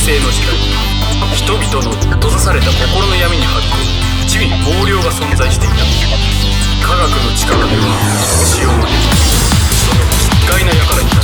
世の時代、人々の閉ざされた心の闇にはびこる一味猛量が存在していた。科学の力ではどうしようもできない。その奇怪な輩に